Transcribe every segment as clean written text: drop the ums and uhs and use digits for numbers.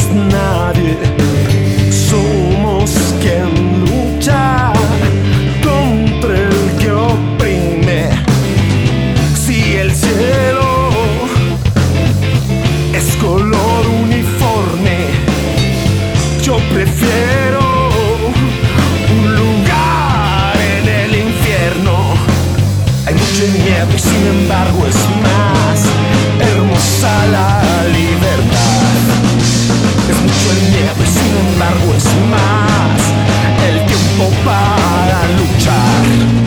nadie. Somos quien lucha contra el que oprime. Si el cielo es color uniforme, yo prefiero un lugar en el infierno. Hay mucho miedo y sin embargo es más hermosa la libertad. Es mucho el miedo y sin embargo es más el tiempo para luchar.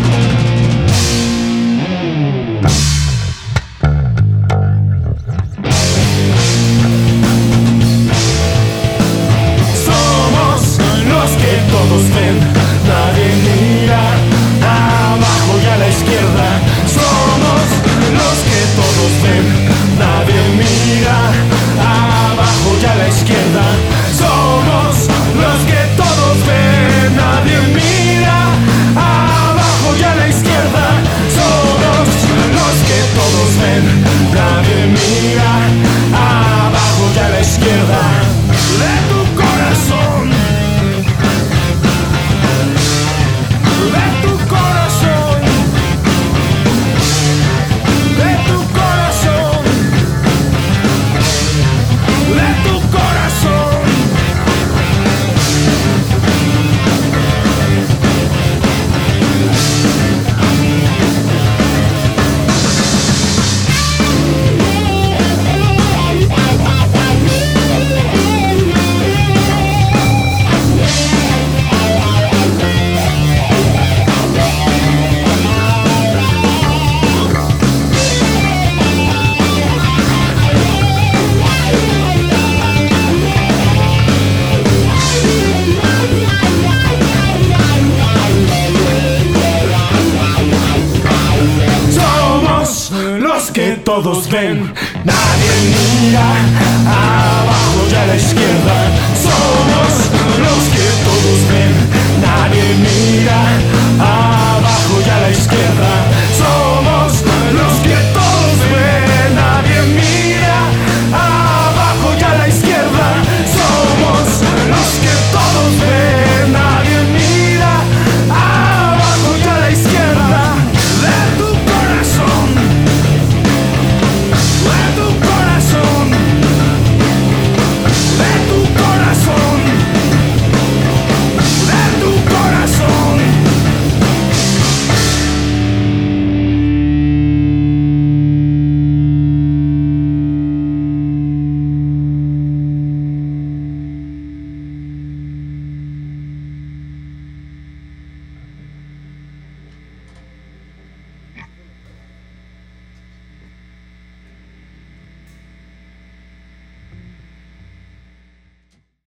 Todos ven, nadie mira abajo y a la izquierda. Somos los que todos ven, nadie mira abajo y a la izquierda. Somos los que todos ven, nadie mira abajo y a la izquierda. Somos los que todos ven, nadie mira abajo y a la izquierda. De tu corazón, de tu corazón, de tu corazón, de tu corazón. Que todos ven, nadie mira abajo